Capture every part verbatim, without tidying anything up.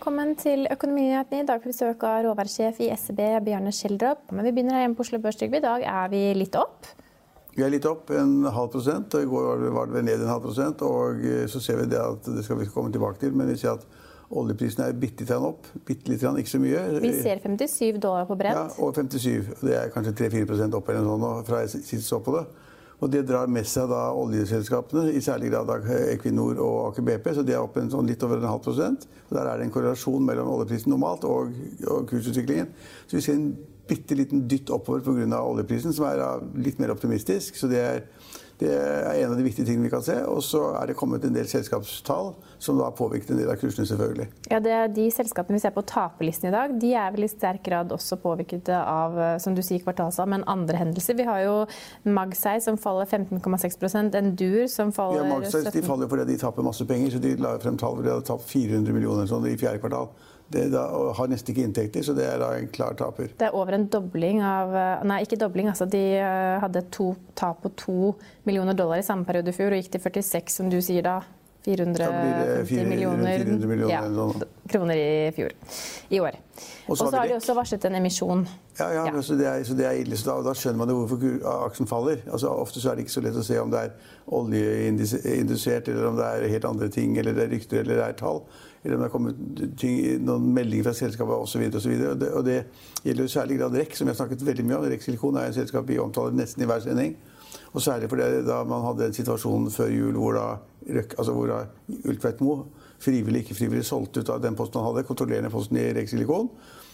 velkommen til Økonominyhetene. I dag får vi besøk av råvaresjef i S E B, Bjarne Schjelderup. Men vi begynner her hjemme på Oslo Børs, Trygve. I dag er vi litt opp. Vi er litt opp, en halv prosent, og i går var det ned en halv prosent, og så ser vi det at det skal vi komme tilbake til, men vi ser at oljeprisen er bitte litt opp, bitte litt, ikke så mye. Vi ser femtisju dollar på Brent. Ja, og femtisju, det er kanskje tre til fire prosent opp eller noe sånt fra jeg sist så på det. Og det drar med seg da oljeselskapene, i særlig grad av Equinor og Aker B P, så det er opp en sånn litt over en halv prosent. Og der er det en korrelasjon mellom oljeprisen normalt og, og kursutviklingen. Så vi ser en bitte liten dytt oppover på grunn av oljeprisen, som er litt mer optimistisk. Så det er, det er en av de viktige tingene vi kan se. Og så er det kommet en del selskapstall som da har påvirket en del av kursene selvfølgelig. Ja, det er de selskapene vi ser på taperlisten i dag, de er vel i sterk grad også påvirket av, som du sier, kvartalsal, men andre hendelser. Vi har jo Magseis som faller femten komma seks prosent, Endur som faller ja, Magseis, de faller fordi de taper masse penger, så de la frem tall hvor de hadde tapt fire hundre millioner sånn, i fjerde kvartal. Det da, har nesten ikke inntekter, så det er da en klar taper. Det er over en dobling av, nei ikke dobling, altså de hadde to tap på to millioner dollar i samme periode i fjor, og gikk til førtiseks, som du sier da, fire hundre femti millioner, fire hundre millioner ja, sånn. kroner i fjor, i år. Og så har de også varslet en emisjon. Ja, ja, ja. Så, det er, så det er ille, så da, da skjønner man jo hvorfor aksjen faller. Altså, ofte så er det ikke så lett å se om det er oljeindusert, eller om det er helt andre ting, eller det er rykter, eller det er tall, eller om det har kommet ting, noen meldinger fra selskapet, og så videre, og så videre. Og det, og det gjelder jo særlig grad REC, som jeg har snakket veldig mye om. REC Silikon er en selskap vi omtaler nesten i hver sending. Og særlig fordi da man hadde en situasjon før jul hvor da, altså hvor da Ultvedt-Mo frivillig, ikke frivillig, solgte ut av den posten han hadde, kontrollerende posten i REC Silikon.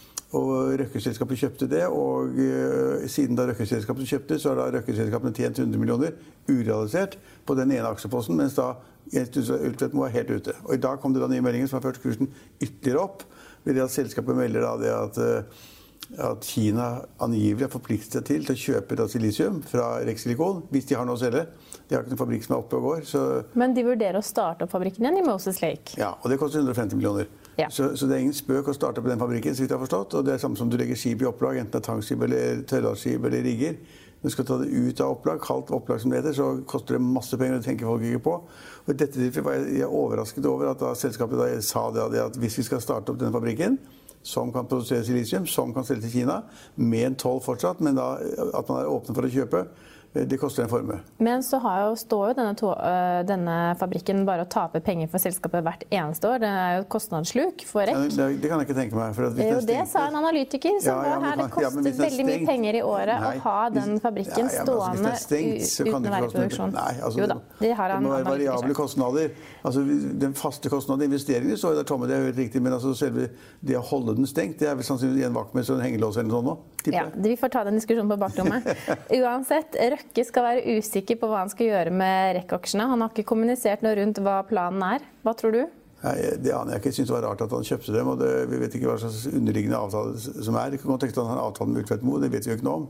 Og Røkke-selskapet kjøpte det, og uh, siden da Røkke-selskapet kjøpte, så har da Røkke-selskapene tjent hundre millioner urealisert på den ene aksjeposten, mens da Ultvedt-Mo er helt ute. Og i dag kom det da nye meldinger som har ført kursen ytterligere opp, ved det at selskapet melder da det at, uh, at Kina angivelig har forpliktet seg til til å kjøpe da silisium fra REC Silikon, hvis de har noe å selge. De har ikke noen fabrikk som er oppe og går. Så... Men de vurderer å starte opp fabrikken igjen i Moses Lake? Ja, og det koster hundre og femti millioner. Ja. Så, så det er ingen spøk å starte på den fabrikken, så vidt jeg har forstått. Og det er samme som du legger skip i opplag, enten det er tankskip eller tørrlastskip eller rigger. Når du skal ta det ut av opplag, kaldt opplag som det heter, så koster det masse penger, og det tenker folk ikke på. Og i dette tilfellet var jeg overrasket over at da selskapet da sa det, at hvis vi skal starte opp den fabrikken, som kan produsere silisium, som kan selge til Kina, med en toll fortsatt, men da at man er åpne for å kjøpe, det koster en formue. Men så har jo, står jo denne, to, uh, denne fabrikken bare å tape penger for selskapet hvert eneste år. Det er jo et kostnadssluk for REC. Ja, det, det kan jeg ikke tenke meg. For at det er jo det, sa en analytiker, som ja, ja, var her. Det koster ja, veldig mye penger i året nei, å ha den fabrikken ja, ja, stående altså, stengt, uten å være i produksjon. Nei, altså, jo da, det har han det må være variable kostnader. Altså, den faste kostnaden i investeringer så er det tomme, det er helt riktig, men altså, selve det å holde den stengt, det er vel sannsynligvis en vaktmester og en hengelås eller noe sånt nå. Ja, vi får ta den diskusjonen på bakrommet. Uansett, Røkke skal være usikker på hva han skal gjøre med REC-aksjene. Han har ikke kommunisert noe rundt hva planen er. Hva tror du? Nei, det aner jeg ikke. Jeg synes det var rart at han kjøpte dem, og det, vi vet ikke hva slags underliggende avtale som er. Det kan godt tenke at han har en avtale med Ultvedt-Mo, det vet vi jo ikke noe om.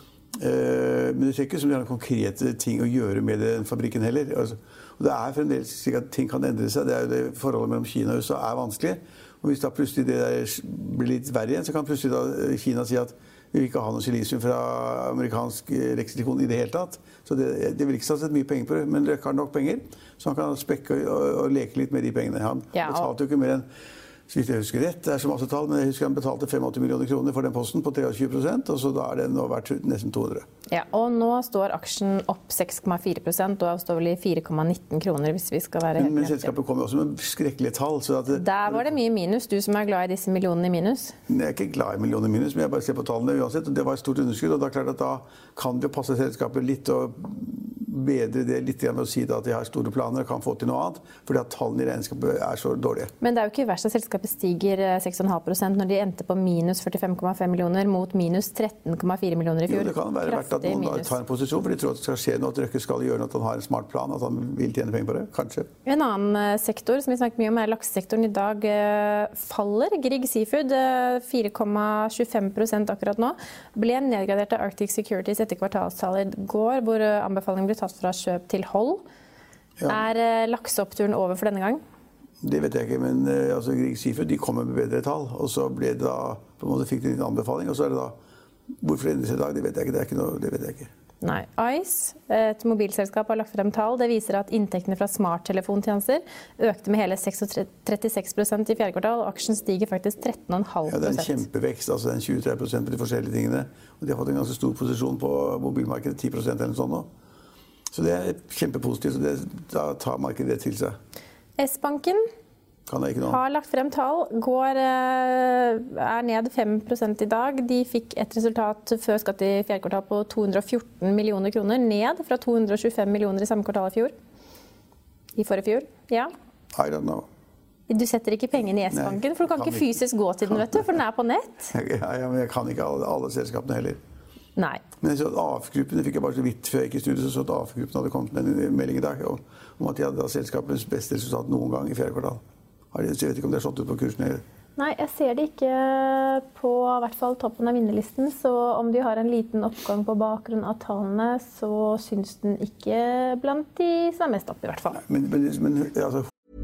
Eh, men det ser ikke som de har konkrete ting å gjøre med den fabrikken heller. Altså, og det er fremdeles slik at ting kan endre seg. Det er jo det forholdet mellom Kina og U S A er vanskelig. Og hvis da plutselig det der blir litt verre igjen, så kan plutselig da Kina si at vi vil ikke ha noe silisium fra amerikansk REC Silikon i det hele tatt. Så det, det vil ikke satse mye penger på det, men Røkke har nok penger, så han kan spekke og, og leke litt med de pengene. Han ja, og... betalte jo ikke mer enn, så vidt jeg husker rett, det er så masse tall, men jeg husker han betalte femogåtti millioner kroner for den posten på treogtjue prosent, og så da er den nå verdt nesten to hundre. Ja, og nå står aksjen opp seks komma fire prosent, og står vel i fire komma nitten kroner hvis vi skal være helt Men, men selskapet kommer også med skrekkelige tall. Så at det, Der var det mye minus, du som er glad i disse millionene i minus? Jeg er ikke glad i millioner i minus, men jeg bare ser på tallene uansett, og det var et stort underskudd, og da er klart at da kan det jo passe selskapet litt og bedre det litt med å si at de har store planer og kan få til noe annet, fordi at tallene i regnskapet er så dårlige. Men det er jo ikke verst at selskapet stiger seks komma fem prosent når de endte på minus førtifem komma fem millioner mot minus tretten komma fire millioner i fjor. Jo, det kan være verdt at noen da tar en posisjon, for de tror at det skal skje noe, at Røkke skal gjøre noe, at han har en smart plan, at han vil tjene penger på det, kanskje. En annen sektor som vi snakket mye om er laksesektoren. I dag faller Grieg Seafood fire komma tjuefem prosent akkurat nå. Ble nedgradert av Arctic Securities etter kvartalstallet i går, hvor anbefalingen ble tatt fra kjøp til hold. Ja. Er lakseoppturen over for denne gang? Det vet jeg ikke, men altså, Grieg Seafood de kommer med bedre tall, og så ble det da, på en måte fikk de en anbefaling, og så er det da, hvorfor det endrer seg i dag, det vet jeg ikke, det er ikke noe, det vet jeg ikke. Nei. Ice, et mobilselskap, har lagt frem tall. Det viser at inntektene fra smarttelefontjenester økte med hele trettiseks prosent i fjerde kvartal, og aksjen stiger faktisk tretten komma fem prosent. Ja, det er en kjempevekst, altså en tjuetre prosent på de forskjellige tingene. Og de har fått en ganske stor posisjon på mobilmarkedet, ti prosent eller noe sånt nå. Så det er kjempepositivt, så det, da tar markedet det til seg. S-banken har lagt frem tall, går, er ned fem prosent i dag. De fikk et resultat før skatt i fjerde kvartal på to hundre og fjorten millioner kroner, ned fra to hundre og tjuefem millioner i samme kvartal i fjor. I forrige fjor, ja. I don't know. Du setter ikke pengene i S-banken, for du kan, kan ikke fysisk gå til den, vet du, for den er på nett. Ja, ja, men jeg kan ikke alle, alle selskapene heller. Nei. Men så A F-gruppene fikk jeg bare så vidt før jeg gikk i studiet, så at A F-gruppen hadde kommet med en melding i dag om at de hadde selskapets beste resultat noen gang i fjerde kvartal. Jeg vet ikke om det er slått ut på kursen. Nei, jeg ser det ikke på i hvert fall toppen av vinnerlisten, så om de har en liten oppgang på bakgrunn av tallene, så syns den ikke blant de som er mest opp i hvert fall. Men, men, men altså...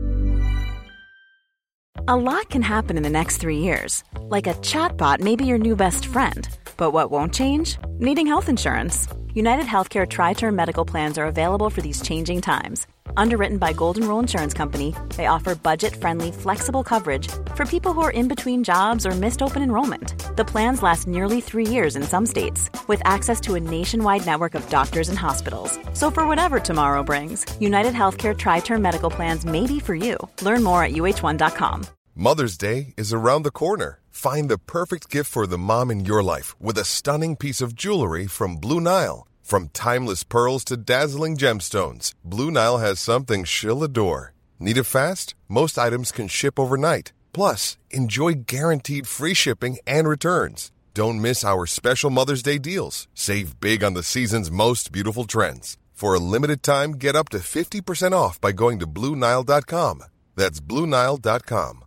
A lot can happen in the next three years. Like a chatbot may be your new best friend. But what won't change? Needing health insurance. United Healthcare Tri-Term Medical Plans are available for these changing times. Underwritten by Golden Rule Insurance Company, they offer budget-friendly, flexible coverage for people who are in between jobs or missed open enrollment. The plans last nearly three years in some states, with access to a nationwide network of doctors and hospitals. So for whatever tomorrow brings, United Healthcare Tri-Term Medical Plans may be for you. Learn more at U H one dot com. Mother's Day is around the corner. Find the perfect gift for the mom in your life with a stunning piece of jewelry from Blue Nile. From timeless pearls to dazzling gemstones, Blue Nile has something she'll adore. Need it fast? Most items can ship overnight. Plus, enjoy guaranteed free shipping and returns. Don't miss our special Mother's Day deals. Save big on the season's most beautiful trends. For a limited time, get up to fifty percent off by going to Blue Nile dot com. That's Blue Nile dot com.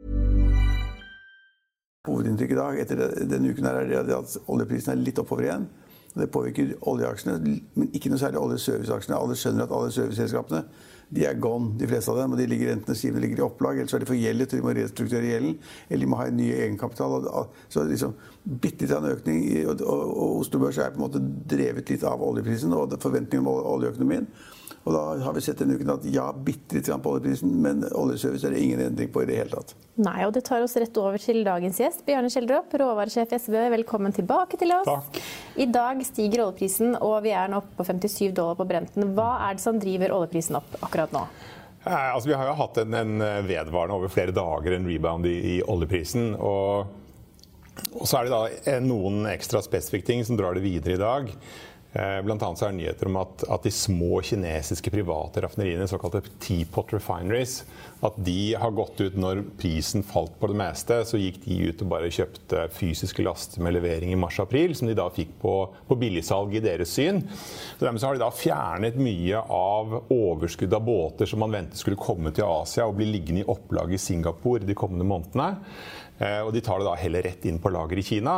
Hovedinntrykk i dag etter denne uken her er det at oljeprisen er litt oppover igjen. Det påvirker oljeaksjene, men ikke noe særlig oljeserviceaksjene. Alle skjønner at alle serviceselskapene, de er gone, de fleste av dem, og de ligger enten de ligger i opplag, eller så er de for gjeldet, de må restrukturere gjelden, eller de må ha en ny egenkapital. Så liksom bitte litt av en økning, og, og, og Oslo Børs er på en måte drevet litt av oljeprisen og forventningen om oljeøkonomien. Og da har vi sett denne uken at ja, bitte litt på oljeprisen, men oljeservice er det ingen endring på i det hele tatt. Nei, og det tar oss rett over til dagens gjest, Bjarne Schjelderup, råvaresjef i S E B. Velkommen tilbake til oss. Takk. I dag stiger oljeprisen, og vi er nå oppe på femtisyv dollar på Brenten. Hva er det som driver oljeprisen opp akkurat nå? Eh, altså, vi har jo hatt en, en vedvarende over flere dager, en rebound i, i oljeprisen, og, og så er det da noen ekstra spesifikke ting som drar det videre i dag. Blant annet så er det nyheter om at, at de små kinesiske private raffineriene, såkalte teapot refineries, at de har gått ut når prisen falt på det meste, så gikk de ut og bare kjøpte fysiske laster med levering i mars-april, som de da fikk på, på billigsalg i deres syn. Så dermed så har de da fjernet mye av overskudd av båter som man ventet skulle komme til Asia og bli liggende i opplag i Singapore de kommende månedene. Og de tar det da heller rett inn på lager i Kina.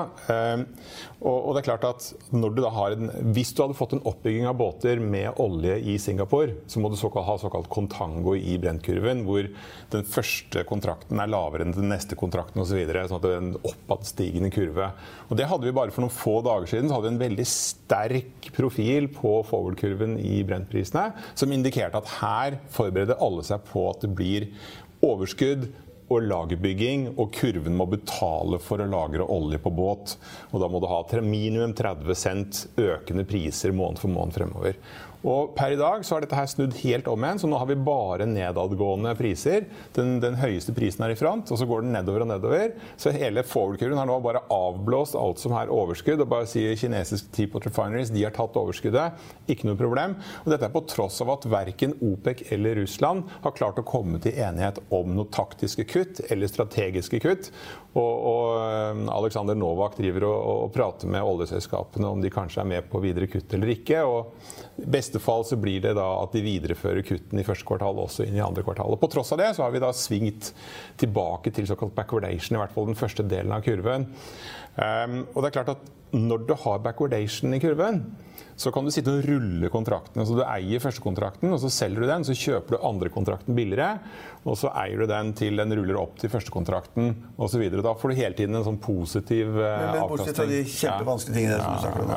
Og det er klart at når du da har en, hvis du hadde fått en oppbygging av båter med olje i Singapore, så må du såkalt, ha såkalt kontango i Brent-kurven, hvor den første kontrakten er lavere enn den neste kontrakten og så videre, sånn at det er en oppadstigende kurve. Og det hadde vi bare for noen få dager siden, så hadde vi en veldig sterk profil på forward-kurven i Brent-prisene, som indikerte at her forbereder alle seg på at det blir overskudd og lagerbygging, og kurven må betale for å lagre olje på båt. Og da må du ha minimum tretti cent økende priser måned for måned fremover. Og per i dag så har dette her snudd helt om igjen, så nå har vi bare nedadgående priser. Den, den høyeste prisen er i front, og så går den nedover og nedover. Så hele forward-kurven har nå bare avblåst alt som er overskudd, og bare sier kinesiske teapot refineries, de har tatt overskuddet, ikke noe problem. Og dette er på tross av at hverken OPEC eller Russland har klart å komme til enighet om noe taktiske kutt eller strategiske kutt. Og, og Alexander Novak driver og, og prater med oljeselskapene om de kanskje er med på videre kutt eller ikke, og i beste fall så blir det da at de viderefører kutten i første kvartal også inn i andre kvartal. Og på tross av det så har vi da svingt tilbake til såkalt backwardation, i hvert fall den første delen av kurven. Um, og det er klart at når du har backwardation i kurven, så kan du sitte og rulle kontraktene. Så du eier første kontrakten, og så selger du den, så kjøper du andre kontrakten billigere, og så eier du den til den ruller opp til første kontrakten, og så videre. Da får du hele tiden en sånn positiv uh, avkastning. Men bortsett fra de kjempevanskelige tingene som du snakker om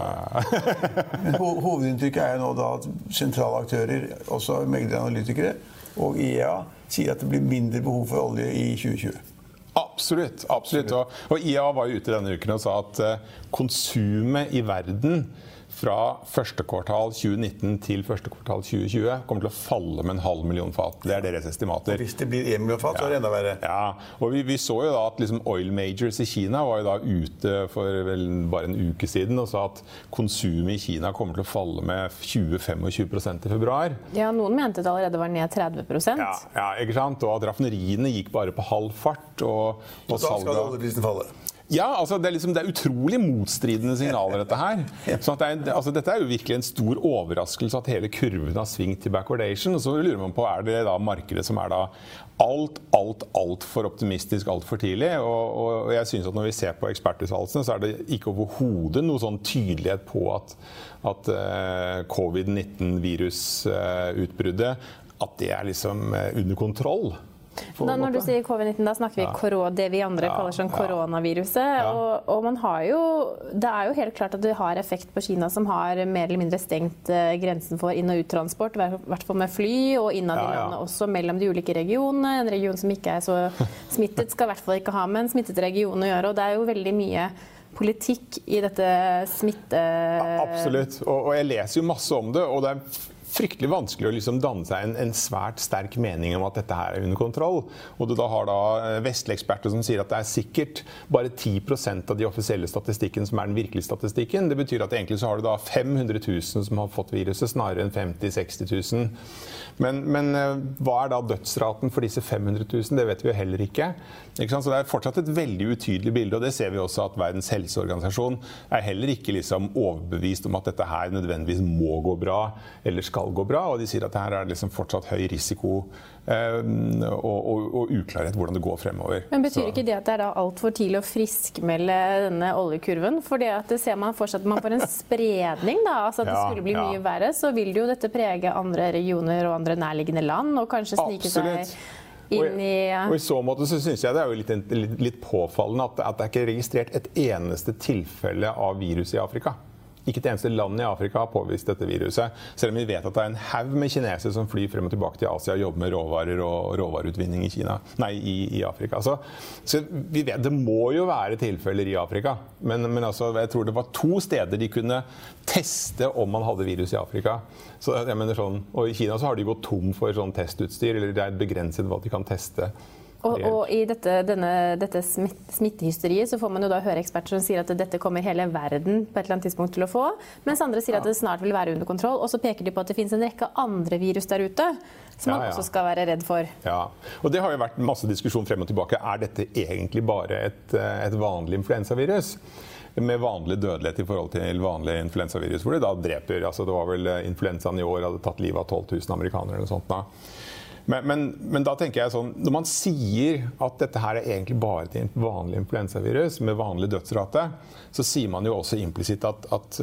nå. Men ho hovedinntrykket er jo nå da at sentrale aktører, også megleranalytikere, og I E A, sier at det blir mindre behov for olje I tjue tjue. Absolutt, absolutt. Og, og I E A var jo ute denne uken og sa at uh, konsumet I verden fra første kvartal tjue nitten til første kvartal tjue tjue kommer til å falle med en halv million fat. Det er deres estimater. Og hvis det blir en million fat, så er det enda verre. Ja, og vi, vi så jo da at liksom oil majors I Kina var jo da ute for vel bare en uke siden og sa at konsumet I Kina kommer til å falle med tjue til tjuefem prosent I februar. Ja, noen mente det allerede var ned tretti prosent. Ja, ja, ikke sant? Og at raffineriene gikk bare på halv fart. Og, og da skal det oljeprisen falle. Ja, altså det er, liksom, det er utrolig motstridende signaler dette her. Så at det er, altså dette er jo virkelig en stor overraskelse at hele kurven har svingt til backwardation. Og så lurer man på, er det da markedet som er da alt, alt, alt for optimistisk, alt for tidlig? Og, og jeg synes at når vi ser på ekspertuttalelsene, så er det ikke overhodet noe sånn tydelighet på at, at uh, covid nitten virusutbruddet, uh, at det er liksom uh, under kontroll. Da, når du sier covid nitten, da snakker vi ja. korona, det vi andre ja, kaller sånn koronaviruset. Ja. Og, og man har jo, det er jo helt klart at det har effekt på Kina, som har mer eller mindre stengt uh, grensen for inn- og uttransport, I hvert fall med fly, og innad ja, I landet ja. Også mellom de ulike regionene. En region som ikke er så smittet skal I hvert fall ikke ha med en smittet region å gjøre, og det er jo veldig mye politikk I dette smitte... Ja, absolutt, og, og jeg leser jo masse om det, og det er fryktelig vanskelig å liksom danne seg en, en svært sterk mening om at dette her er under kontroll. Og du da har da vestlige eksperter som sier at det er sikkert bare ti prosent av de offisielle statistikken som er den virkelige statistikken. Det betyr at egentlig så har du da fem hundre tusen som har fått viruset, snarere enn femti til seksti tusen. Men, men hva er da dødsraten for disse fem hundre tusen? Det vet vi jo heller ikke. Ikke sant? Så det er fortsatt et veldig utydelig bilde, og det ser vi også at Verdens helseorganisasjon er heller ikke liksom overbevist om at dette her nødvendigvis må gå bra, eller skal gå bra, og de sier at det her er liksom fortsatt høy risiko eh, og, og, og uklarhet hvordan det går fremover. Men betyr Så. Ikke det at det er da alt for tidlig å friskmelde denne oljekurven? For det at det ser man fortsatt man får en spredning da, altså at det ja, skulle bli ja. mye verre, så vil jo dette prege andre regioner og andre nærliggende land, og kanskje snike Absolutt. Seg inn I... Og I så måte så synes jeg det er jo litt, litt, litt påfallende at, at det er ikke registrert et eneste tilfelle av virus I Afrika. Ikke et eneste land I Afrika har påvist dette viruset, selv om vi vet at det er en haug med kinesere som flyr frem og tilbake til Asia og jobber med råvarer og råvareutvinning I Kina, nei, I, I Afrika. Så, så vi vet, det må jo være tilfeller I Afrika, men, men altså, jeg tror det var to steder de kunne teste om man hadde virus I Afrika. Så, jeg mener sånn, og I Kina så har de gått tom for sånn testutstyr, eller det er begrenset hva de kan teste. Og, og I dette, denne, dette smitt, smittehysteriet så får man jo da høre eksperter som sier at dette kommer hele verden på et eller annet tidspunkt til å få, mens andre sier at det snart vil være under kontroll, og så peker de på at det finnes en rekke andre virus der ute som man ja, ja. Også skal være redd for. Ja, og det har jo vært masse diskusjon frem og tilbake. Er dette egentlig bare et, et vanlig influensavirus? Med vanlig dødelighet I forhold til vanlig influensavirus, hvor det da dreper, altså det var vel influensaen I år hadde tatt livet av tolv tusen amerikanere eller noe sånt da. Men, men, men da tenker jeg sånn, når man sier at dette her er egentlig bare til et vanlig influensavirus med vanlig dødsrate, så sier man jo også implisitt at, at,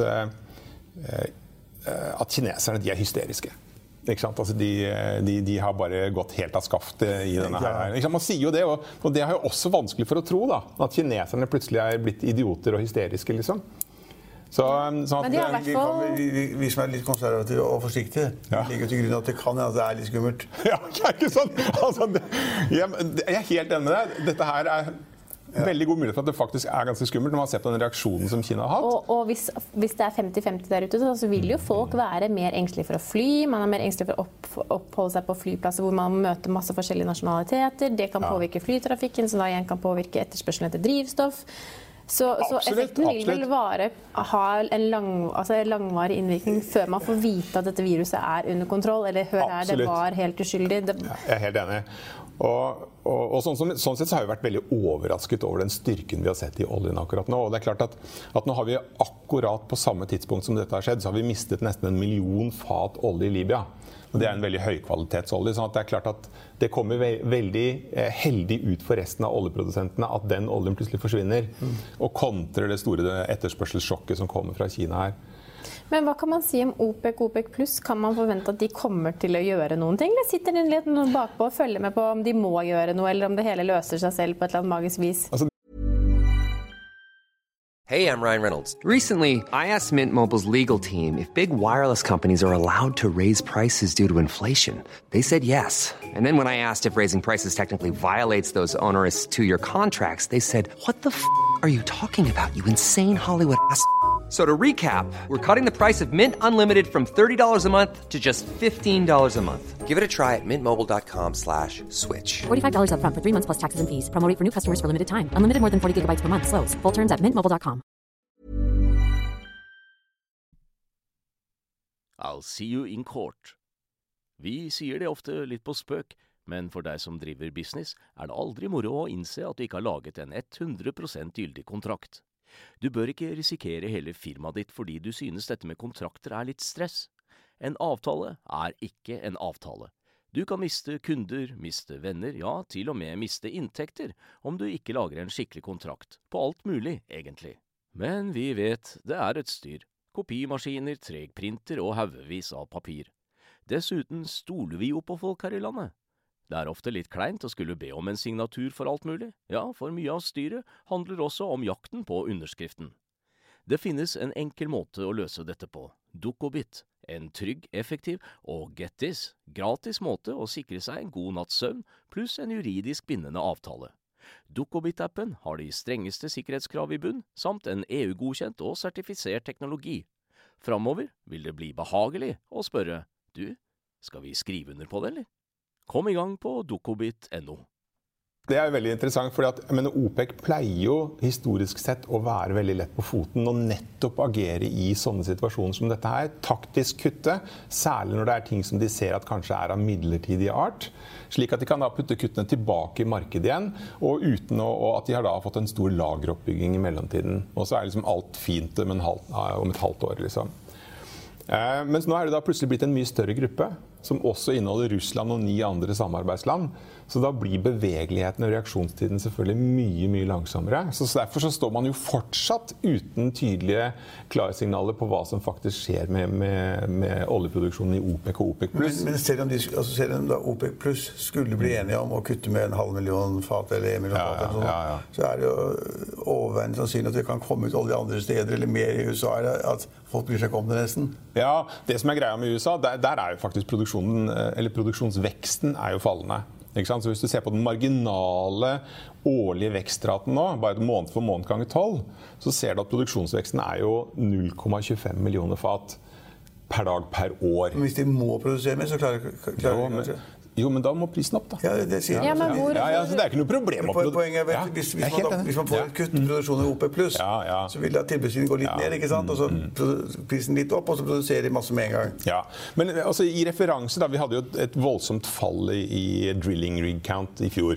uh, at kineserne de er hysteriske. Ikke sant? Altså de, de, de har bare gått helt av skaftet I denne her. Ikke sant? Man sier jo det, og, og det er jo også vanskelig for å tro da, at kineserne plutselig er blitt idioter og hysteriske, liksom. Så, sånn at, Men vi, kan, vi, vi, vi som er litt konservative og forsiktige, ja. Ligger til grunn at det kan at det er litt skummelt. Ja, det er ikke sånn. Altså, det, jeg, jeg er helt enig med deg. Dette her er ja. Veldig god mulighet for at det faktisk er ganske skummelt når man ser på den reaksjonen som Kina har hatt. Og, og hvis, hvis det er femti femti der ute, så vil jo folk være mer engstelige for å fly. Man er mer engstelig for å opp, oppholde seg på flyplasser hvor man møter masse forskjellige nasjonaliteter. Det kan ja. Påvirke flytrafikken, som da igjen kan påvirke etterspørselen etter drivstoff. Så, så effekten vil vel vare, ha en lang, altså langvarig innvirkning før man får vite at dette viruset er under kontroll, eller hør her, det var helt uskyldig. Det... Ja, jeg er helt enig. Og, og, og sånn, sånn sett så har vi vært veldig overrasket over den styrken vi har sett i oljen akkurat nå. Og det er klart at, at nå har vi akkurat på samme tidspunkt som dette har skjedd, så har vi mistet nesten en million fat olje i Libya. Og det er en veldig høykvalitetsolje, sånn at det er klart at det kommer ve veldig eh, heldig ut for resten av oljeprodusentene at den oljen plutselig forsvinner, mm. og kontrer det store etterspørselssjokket som kommer fra Kina her. Men hva kan man si om OPEC, OPEC pluss? Kan man forvente at de kommer til å gjøre noen ting? Eller sitter de litt bakpå og følger med på om de må gjøre noe, eller om det hele løser seg selv på et eller annet magisk vis? Altså Hey, I'm Ryan Reynolds. Recently, I asked Mint Mobile's legal team if big wireless companies are allowed to raise prices due to inflation. They said yes. And then when I asked if raising prices technically violates those onerous two-year contracts, they said, what the f*** are you talking about, you insane Hollywood ass f- So to recap, we're cutting the price of Mint Unlimited from thirty dollars a month to just fifteen dollars a month. Give it a try at mintmobile.com slash switch. forty-five dollars up front for three months plus taxes and fees. Promo rate for new customers for limited time. Unlimited more than forty gigabytes per month. Slows full terms at mint mobile dot com. I'll see you in court. Vi sier det ofte litt på spøk, men for deg som driver business, er det aldri moro å innse at du ikke har laget en hundre prosent gyldig kontrakt. Du bør ikke risikere hele firmaet ditt fordi du synes dette med kontrakter er litt stress. En avtale er ikke en avtale. Du kan miste kunder, miste venner, ja, til og med miste inntekter, om du ikke lager en skikkelig kontrakt, på alt mulig, egentlig. Men vi vet det er et styr. Kopimaskiner, tregprinter og haugevis av papir. Dessuten stoler vi jo på folk her i landet. Det er ofte litt kleint å skulle be om en signatur for alt mulig. Ja, for mye av styret handler også om jakten på underskriften. Det finnes en enkel måte å løse dette på. Dukkobit. En trygg, effektiv og get this, gratis måte å sikre seg en god natts søvn, pluss en juridisk bindende avtale. Dukkobit-appen har de strengeste sikkerhetskrav i bunn, samt en E U-godkjent og sertifisert teknologi. Framover vil det bli behagelig å spørre, du, skal vi skrive under på det, eller? Kom i gang på dukkobit punktum no. Det er veldig interessant, fordi at jeg mener, OPEC pleier jo historisk sett å være veldig lett på foten og nettopp agere i sånne situasjoner som dette her. Taktisk kutte, særlig når det er ting som de ser at kanskje er av midlertidig art, slik at de kan da putte kuttene tilbake i markedet igjen, og uten å, og at de har da fått en stor lageroppbygging i mellomtiden. Og så er liksom alt fint om, en halv, om et halvt år, liksom. Eh, mens nå er det da plutselig blitt en mye større gruppe, som også inneholder Russland og ni andre samarbeidsland. Så da blir bevegeligheten og reaksjonstiden selvfølgelig mye, mye langsommere. Så derfor så står man jo fortsatt uten tydelige klarsignaler på hva som faktisk skjer med, med, med oljeproduksjonen i OPEC og OPEC+. Men, men selv om, de, altså selv om da OPEC Plus skulle bli enige om å kutte med en halv million fat eller en million ja, fat, eller sånn, ja, ja. så er det jo overveiende sannsynlig at det kan komme ut olje andre steder eller mer i U S A, at folk bryr seg ikke om det nesten. Ja, det som er greia med U S A, der, der er jo faktisk produksjonen, eller produksjonsveksten er jo fallende. Ikke sant? Så hvis du ser på den marginale årlige vekstraten nå, bare et måned for måned ganger tolv, så ser du at produksjonsveksten er jo null komma tjuefem millioner fat per dag per år. Men hvis de må produsere mer, så klarer de kanskje. Jo, men da må prisen opp, da. Ja, det, det sier ja, men hvor... ja, ja, så det er ikke noe problem å produsere. Poenget er vel, hvis, hvis, man da, hvis man får et kutt i produksjonen i OPEC plus, ja, ja. så vil da tilbudssiden gå litt ja. ned, ikke sant? Og så mm. prisen litt opp, og så produserer de masse med en gang. Ja, men altså, i referanse da, vi hadde jo et voldsomt fall i, i drilling rig count i fjor.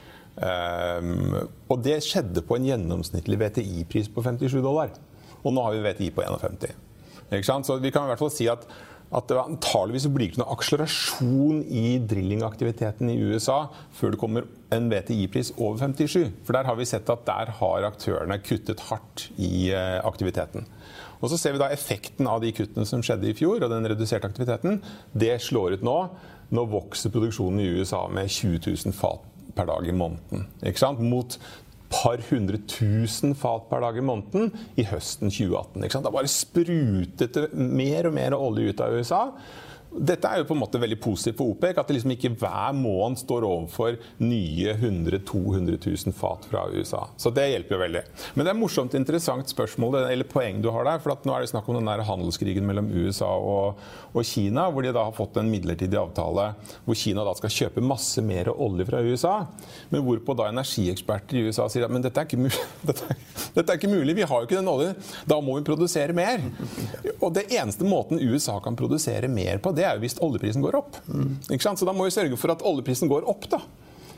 Um, og det skjedde på en gjennomsnittlig V T I-pris på femtisju dollar. Og nå har vi V T I på femtién. Ikke sant? Så vi kan i hvert fall si at at det antageligvis blir ikke noen akselerasjon i drillingaktiviteten i U S A før det kommer en V T I-pris over femtisju. For der har vi sett at der har aktørene kuttet hardt i aktiviteten. Og så ser vi da effekten av de kuttene som skjedde i fjor, og den reduserte aktiviteten. Det slår ut nå. Nå vokser produksjonen i U S A med tjue tusen fat per dag i måneden. Ikke sant? Mot par hundre tusen fat per dag i måneden i høsten tjue atten. Ikke sant? Det bare sprutet mer og mer olje ut av U S A. Dette er jo på en måte veldig positivt for OPEC, at det liksom ikke hver måned står overfor nye hundre til to hundre tusen fat fra U S A. Så det hjelper jo veldig. Men det er morsomt interessant spørsmål, eller poeng du har der, for at nå er det snakk om den der handelskrigen mellom U S A og, og Kina, hvor de da har fått en midlertidig avtale, hvor Kina da skal kjøpe masse mer olje fra U S A, men hvorpå da energieksperter i U S A sier at men dette er ikke mulig, dette er, dette er ikke mulig, vi har jo ikke den oljen, da må vi produsere mer. Og det eneste måten U S A kan produsere mer på, det er jo hvis oljeprisen går opp. Mm. Ikke sant? Så da må vi sørge for at oljeprisen går opp, da.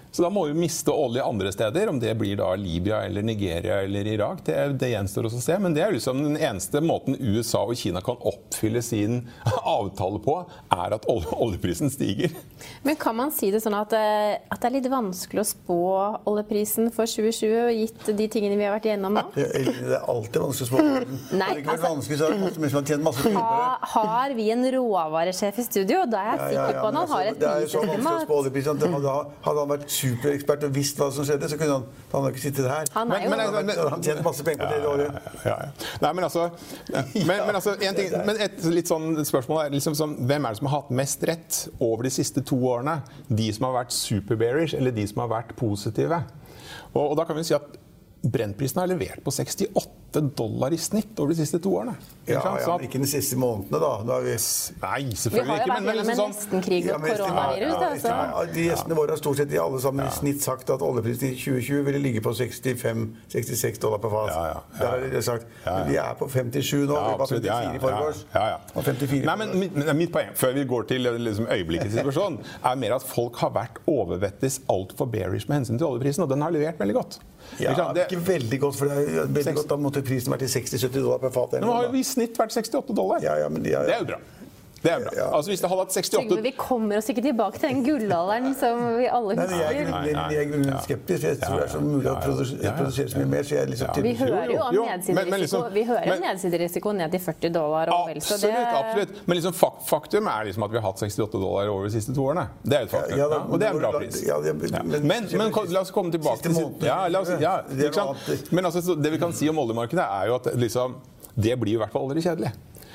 Så da må vi miste olje andre steder, om det blir da Libya eller Nigeria eller Irak. Det, det gjenstår også å se, men det er liksom den eneste måten U S A og Kina kan oppfylle sin avtale på, er at olje, oljeprisen stiger. Men kan man si det sånn at, at det er litt vanskelig å spå oljeprisen for tjue tjue, gitt de tingene vi har vært igjennom nå? Det er alltid vanskelig å spå oljeprisen. Nei, det er ikke altså, vanskelig, så er det masse som har tjent masse penger på det. Har vi en råvaresjef i studio? Da er jeg sikker ja, ja, ja, på at han har et prisestimat. Det er så vanskelig å spå oljeprisen. Hadde, hadde han vært superekspert og visst hva som skjedde, så kunne han, han ikke sittet her. Han er jo... Men, men, men, han tjente masse penger på det året. Ja, ja, ja. Nei, men altså, men, men altså en ting, men et litt sånn spørsmål er liksom sånn, hvem er det som har hatt mest rett over de siste to årene? De som har vært super-bearish, eller de som har vært positive? Og, og da kan vi si at Brentprisen har levert på sekstiåtte dollar i snitt over de siste to årene. Ja, ja, men ikke de siste månedene da. da vi... Nei, selvfølgelig ikke. Vi har jo vært gjennom en sånn... nesten-krig og ja, koronavirus. Ja, ja, ja, de gjestene våre har stort sett i alle sammen i snitt sagt at oljeprisen i tjue tjue ville ligge på sekstifem til sekstiseks dollar per fat. Ja, ja, ja. Det har de sagt. Men de er på femtisju nå. Ja, vi var femtifire i forgårs. Ja, ja. Og femtifire. Nei, men mitt, mitt poeng, før vi går til liksom, øyeblikkets situasjon, er mer at folk har vært overvettes alt for bearish med hensyn til oljeprisen, og den har levert veldig godt. Ja, det er ikke veldig godt, for det er veldig godt, da måtte prisen vært til seksti til sytti dollar per fat. Nå har jo i snitt vært sekstiåtte dollar. Ja, ja, men de, ja, ja. Det er jo bra. Det er bra. Altså hvis det hadde hatt sekstiåtte... Trygve, vi kommer oss ikke tilbake til den gullalderen som vi alle husker. Nei, jeg, jeg, jeg er grunnen skeptisk, jeg tror det er så mulig å produsere, produsere så mye mer, så jeg er liksom til... Vi hører jo om nedsiderisiko, liksom, vi hører om nedsiderisiko ned til førti dollar og vel, så det... Absolutt, absolutt. Men liksom faktum er liksom at vi har hatt sekstiåtte dollar over de siste to årene. Det er et faktum, ja, da, og det er en bra pris. Ja, det, men, men, men la oss komme tilbake til... Ja, la oss, ja, ikke sant? Men altså, det vi kan si om oljemarkedet er jo at liksom, det blir i hvert fall aldri kjedelig.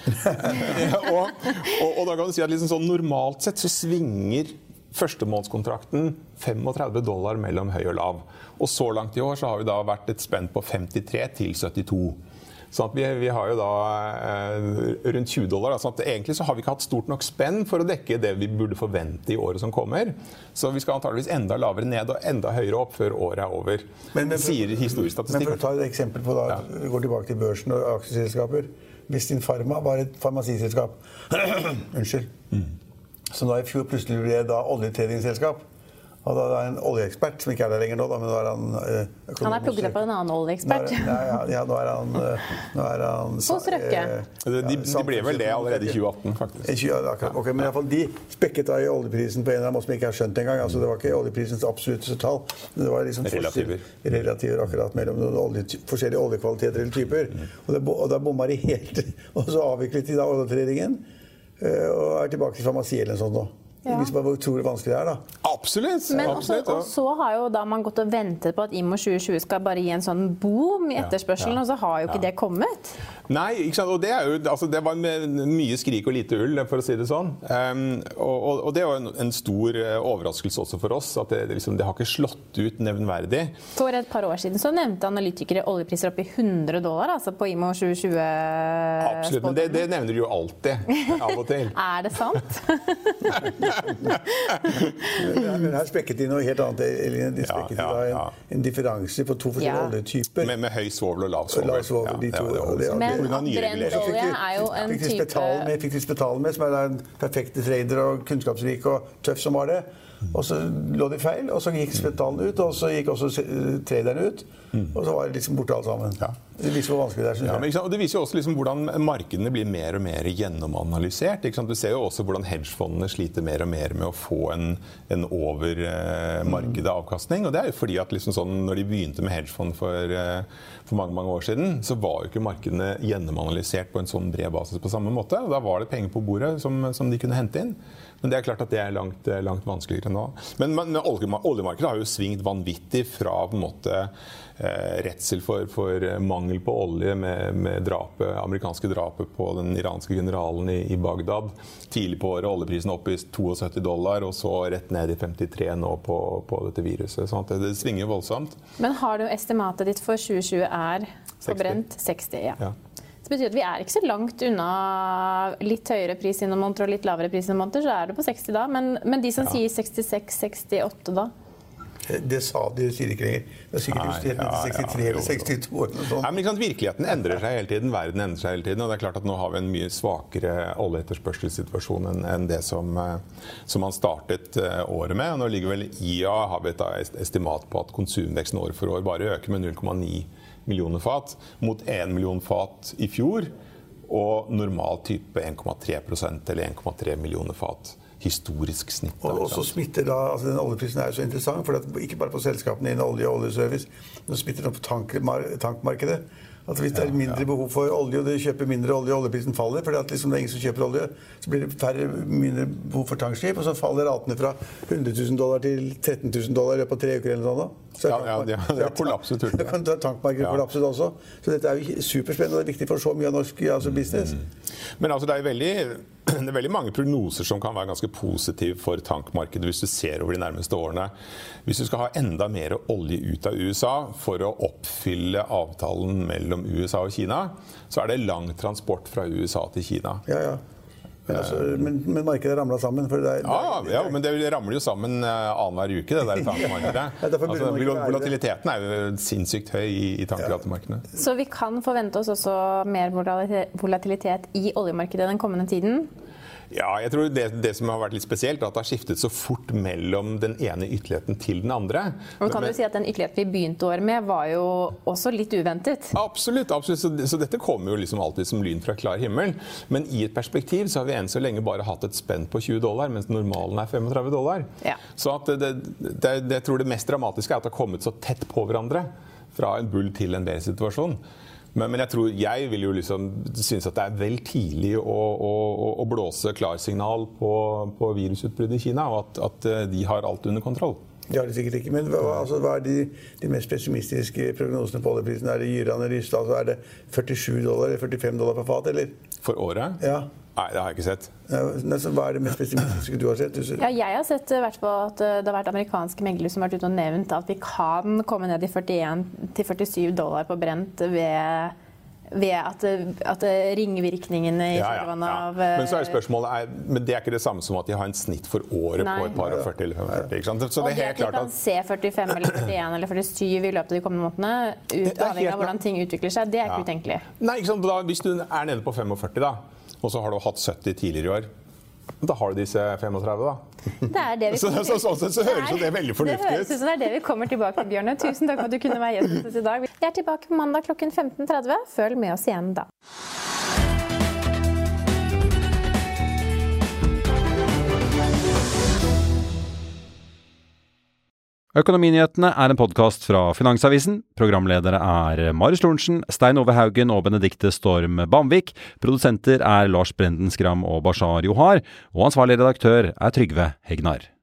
og, og, og da kan du si at liksom sånn, normalt sett så svinger førstemånedskontrakten femogtredve dollar mellom høy og lav. Og så langt i år så har vi da vært et spenn på femtitre til syttito. Sånn at vi, vi har jo da eh, rundt tjue dollar. Da, sånn at egentlig så har vi ikke hatt stort nok spenn for å dekke det vi burde forvente i året som kommer. Så vi skal antageligvis enda lavere ned og enda høyere opp før året er over. Men, men, sier historisk statistikk. Men for å ta et eksempel på da, ja. Vi går tilbake til børsen og aksjeselskaper. Vistin Pharma var et farmasiselskap. Unnskyld. Mm. Så da i fjor plutselig ble det da oljetradingselskap. Og da er det en oljeekspert, som ikke er der lenger nå, da, men nå er han økonomisk... Han er plukket opp av en annen oljeekspert. Ja, ja, ja, nå er han... Nå er han Hos Røkke. Eh, de, de ble vel det allerede i tjue atten, faktisk. Ok, men i hvert fall de spekket da i oljeprisen på en eller annen måte som jeg ikke har skjønt engang. Altså, det var ikke oljeprisens absolutte tall. Det var liksom relativer. Relativer akkurat mellom noen olje, forskjellige oljekvaliteter eller typer. Mm. Og, det, og da bomma de helt. Og så avviklet de da oljetradingen, og er tilbake til farmasi eller noe sånt nå. Ja. Hvis man tror det vanskelig det er, da. Absolutt. Men også, absolutt, ja. og så har jo da man gått og ventet på at I M O tjue tjue skal bare gi en sånn boom i etterspørselen, ja. Ja. Og så har jo ikke ja. Det kommet. Nei, ikke sant? Og det, er jo, altså, det var med mye skrik og lite ull, for å si det sånn. Um, og, og det var en, en stor overraskelse også for oss, at det, liksom, det har ikke slått ut nevnverdig. For et par år siden så nevnte analytikere oljepriser opp i hundre dollar, altså på I M O tjue tjue. Absolutt, men det, det nevner de jo alltid, av og til. Er det sant? Men her spekket de noe helt annet. De spekket ja, ja, ja. En, en differanse på to forskjellige ja. Oljetyper. Med, med høy svovel og lav svovel. Lav svovel, de to. Ja, det, men brentolje er jo en type... Fikk de Spetalen med, som er en perfekte trader og kunnskapsrik og tøff som var det. Og så lå de feil, og så gikk Spetalen ut, og så gikk også traderen ut. Og så var det liksom borte alt sammen. Ja. Det viser hvor vanskelig det er, synes jeg. Ja, men, og det viser jo også liksom hvordan markedene blir mer og mer gjennomanalysert. Ikke sant? Du ser jo også hvordan hedgefondene sliter mer og mer med å få en, en over eh, markedet avkastning. Og det er jo fordi at liksom sånn, når de begynte med hedgefond for, eh, for mange, mange år siden, så var jo ikke markedene gjennomanalysert på en sånn bred basis på samme måte. Og da var det penger på bordet som, som de kunne hente inn. Men det er klart at det er langt, langt vanskeligere nå. Men, men oljemarkedet har jo svingt vanvittig fra på en måte eh, redsel for, for mangel på olje med, med drapet, amerikanske drapet på den iranske generalen i, i Bagdad. Tidlig på året oljeprisen opp i syttito dollar, og så rett ned i femtitre nå på, på dette viruset. Sånn at det, det svinger voldsomt. Men har du estimatet ditt for tjue tjue er for Brent? seksti, ja. ja. Det betyr at vi er ikke så langt unna litt høyere pris i noen måneder og litt lavere pris i noen måneder, så er det på seksti da. Men, men de som ja. Sier sekstiseks sekstiåtte da? Det sa de, sier ikke lenger. Det er sikkert justert Nei, ja, sekstitre ja, eller sekstito år. Eller sånt. Nei, men ikke sant, virkeligheten endrer seg hele tiden, verden endrer seg hele tiden, og det er klart at nå har vi en mye svakere oljeetterspørselssituasjon enn, enn det som, som man startet året med. Og nå ligger vel I A, har vi et estimat på at konsumveksten år for år bare øker med null komma ni millioner fat, mot en million fat I fjor, og normal type en komma tre prosent eller en komma tre millioner fat. Historisk snitt. Og også smitter da, altså den oljeprisen er jo så interessant, for det ikke bare på selskapene innen olje og oljeservice, men smitter den på tank, tankmarkedet. At hvis det er mindre behov for olje, og du kjøper mindre olje, og oljeprisen faller, fordi at liksom det er ingen som kjøper olje, så blir det færre, mindre behov for tankskip, og så faller ratene fra hundre tusen dollar til tretten tusen dollar på tre uker eller noe sånt. Så ja, ja, ja, det er kollapset. Det kan ta tankmarkedet kollapset også. Så dette er jo superspennende, og det er viktig for så mye av norsk altså business. Mm. Men altså, det er veldig, det er veldig mange prognoser som kan være ganske positive for tankmarkedet hvis du ser over de nærmeste årene. Hvis du skal ha enda mer olje ut av USA for å oppfylle avtalen mellom USA og Kina, så er det lang transport fra USA til Kina. Ja, ja. Men, altså, men, men markedet ramler sammen. For det er, ja, ja, men det ramler jo sammen annenhver uke, det der tankmarkedet. Altså, volatiliteten er jo sinnssykt høy i, i tankratemarkedene. Så vi kan forvente oss også mer volatilitet i oljemarkedet den kommende tiden? Ja, jeg tror det, det som har vært litt spesielt er at det har skiftet så fort mellom den ene ytterligheten til den andre. Og kan men, du si at den ytterligheten vi begynte året med var jo også litt uventet? Absolutt, absolutt. Så, så dette kommer jo liksom alltid som lyn fra klar himmel. Men i et perspektiv så har vi enn så lenge bare hatt et spenn på tjue dollar, mens normalen er femogtredve dollar. Ja. Så at det, det, det, det, jeg tror det mest dramatiske er at det har kommet så tett på hverandre fra en bull til en bear-situasjon. Men, men jeg tror jeg vil jo liksom synes at det er vel tidlig å, å, å blåse klarsignal på, på virusutbruddet I Kina, og at, at de har alt under kontroll. Det har de sikkert ikke, men hva, altså, hva er de, de mest pessimistiske prognosene på oljeprisen? Er det Iran eller Ryssland, så er det førtisju dollar eller førtifem dollar på fat, eller? For året? Ja. Nei, det har jeg ikke sett. Ja, hva er det mest pessimistiske du har sett? Du ja, jeg har sett hvert fall at det har vært amerikanske meglere som har vært ute og nevnt at vi kan komme ned I førtien til førtisju dollar på brent ved, ved at, at ringvirkningene I kjølvannet ja, ja, ja. av... Men så er spørsmålet, er, men det er ikke det samme som at de har en snitt for året Nei. På et par og førti eller femogførti, ikke sant? Så og det er helt det klart at... kan se førtifem eller førtien eller førtisju I løpet av de kommende månedene, ut, avhengig av hvordan ting utvikler seg, det er ikke ja. Utenkelig. Nei, ikke sant? Da, hvis du er nede på femogførti da, og så har du hatt sytti tidligere I år, da har du disse femogtredve da. Det er det vi så, så, så, så, så høres jo det veldig fornuftig ut. Det høres ut som det er det vi kommer tilbake til, Bjørne. Tusen takk for at du kunne være gjest I dag. Jeg er tilbake på mandag klokken femten tretti. Følg med oss igjen da. Økonominyhetene er en podcast fra Finansavisen. Programledere er Marius Lorentzen, Stein Ove Haugen og Benedikte Storm Bamvik. Produsenter er Lars Brenden Skram og Bashar Johar. Og ansvarlig redaktør er Trygve Hegnar.